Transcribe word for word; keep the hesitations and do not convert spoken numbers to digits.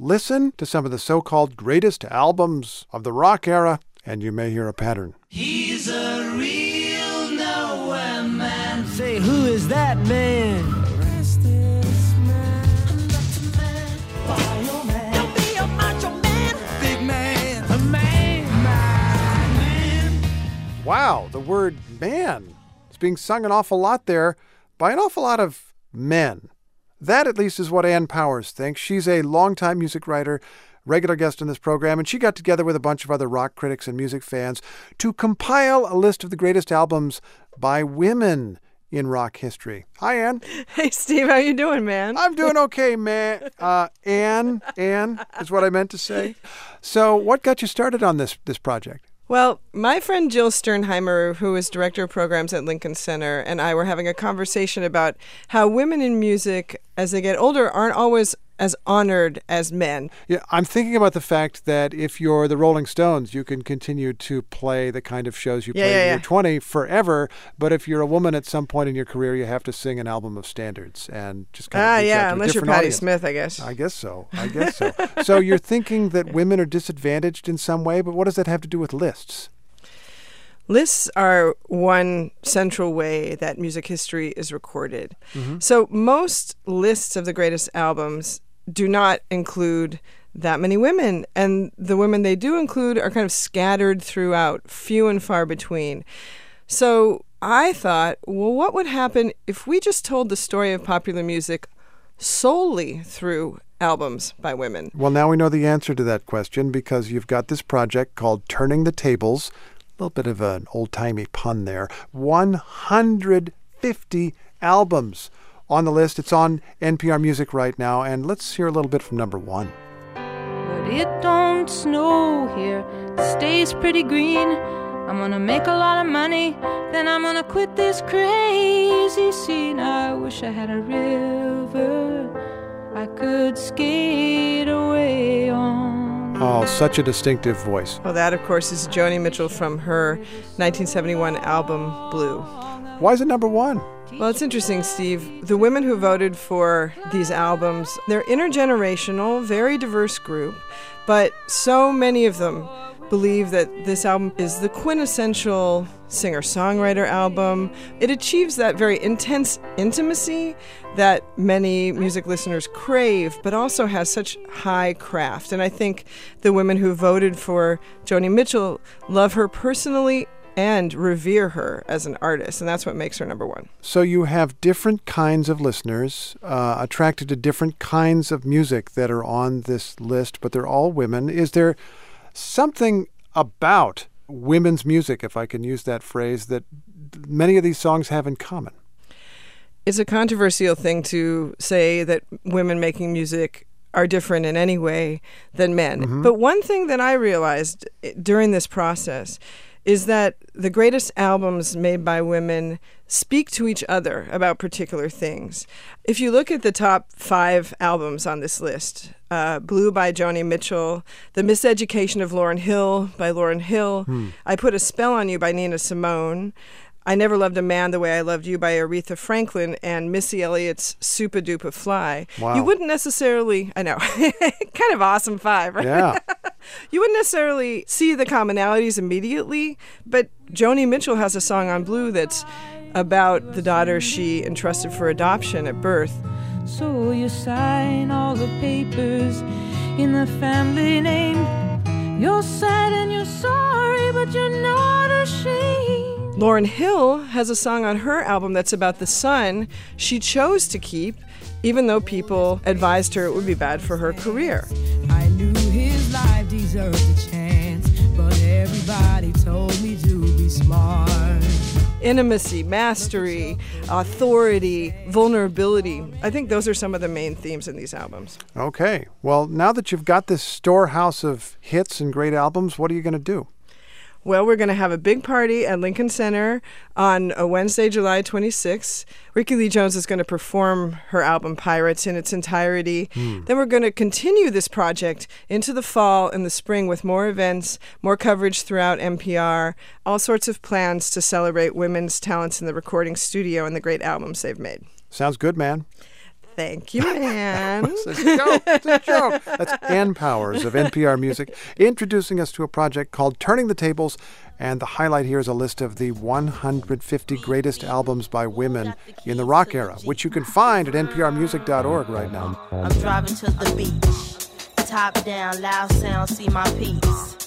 Listen to some of the so-called greatest albums of the rock era, and you may hear a pattern. He's a real nowhere man. Say, who is that man? Restless man. I'm not a man. Bio man. Don't be a macho man. Big man. A man. My man. Wow, the word man is being sung an awful lot there by an awful lot of men. That, at least, is what Ann Powers thinks. She's a longtime music writer, regular guest on this program, and she got together with a bunch of other rock critics and music fans to compile a list of the greatest albums by women in rock history. Hi, Ann. Hey, Steve. How you doing, man? I'm doing okay, man. Uh, Ann, Ann is what I meant to say. So what got you started on this this project? Well, my friend Jill Sternheimer, who is director of programs at Lincoln Center, and I were having a conversation about how women in music, as they get older, aren't always as honored as men. Yeah, I'm thinking about the fact that if you're the Rolling Stones, you can continue to play the kind of shows you Yeah, played yeah, when yeah. you're twenty forever. But if you're a woman at some point in your career, you have to sing an album of standards and just kind of Ah, reach out yeah, to a unless you're different Patti audience. Smith, I guess. I guess so. I guess so. So you're thinking that women are disadvantaged in some way, but what does that have to do with lists? Lists are one central way that music history is recorded. Mm-hmm. So most lists of the greatest albums do not include that many women, and the women they do include are kind of scattered throughout, few and far between. So I thought, well, what would happen if we just told the story of popular music solely through albums by women? Well, now we know the answer to that question because you've got this project called Turning the Tables. A little bit of an old-timey pun there. one hundred fifty albums on the list. It's on N P R Music right now, and let's hear a little bit from number one. But it don't snow here, it stays pretty green. I'm gonna make a lot of money, then I'm gonna quit this crazy scene. I wish I had a river I could skate away on. Oh, such a distinctive voice. Well, that, of course, is Joni Mitchell from her nineteen seventy-one album, Blue. Why is it number one? Well, it's interesting, Steve. The women who voted for these albums, they're intergenerational, very diverse group, but so many of them believe that this album is the quintessential singer-songwriter album. It achieves that very intense intimacy that many music listeners crave, but also has such high craft. And I think the women who voted for Joni Mitchell love her personally and revere her as an artist, and that's what makes her number one. So you have different kinds of listeners uh, attracted to different kinds of music that are on this list, but they're all women. Is there something about women's music, if I can use that phrase, that many of these songs have in common? It's a controversial thing to say that women making music are different in any way than men. Mm-hmm. But one thing that I realized during this process is that the greatest albums made by women speak to each other about particular things. If you look at the top five albums on this list, uh, Blue by Joni Mitchell, The Miseducation of Lauryn Hill by Lauryn Hill, Hmm. I Put a Spell on You by Nina Simone, I Never Loved a Man the Way I Loved You by Aretha Franklin, and Missy Elliott's Super Duper Fly. Wow. You wouldn't necessarily, I know, kind of awesome five, right? Yeah. You wouldn't necessarily see the commonalities immediately, but Joni Mitchell has a song on Blue that's about the daughter she entrusted for adoption at birth. So you sign all the papers in the family name. You're sad and you're sorry, but you're not ashamed. Lauryn Hill has a song on her album that's about the son she chose to keep, even though people advised her it would be bad for her career. I knew his life deserved a chance, but everybody told me to be smart. Intimacy, mastery, authority, vulnerability. I think those are some of the main themes in these albums. Okay. Well, now that you've got this storehouse of hits and great albums, what are you going to do? Well, we're going to have a big party at Lincoln Center on a Wednesday, July twenty-sixth. Rickie Lee Jones is going to perform her album Pirates in its entirety. Hmm. Then we're going to continue this project into the fall and the spring with more events, more coverage throughout N P R, all sorts of plans to celebrate women's talents in the recording studio and the great albums they've made. Sounds good, man. Thank you, man. It's a joke. It's a joke. That's Ann Powers of N P R Music introducing us to a project called Turning the Tables. And the highlight here is a list of the one hundred fifty greatest albums by women in the rock era, which you can find at N P R music dot org right now. I'm driving to the beach. Top down, loud sound, see my peeps.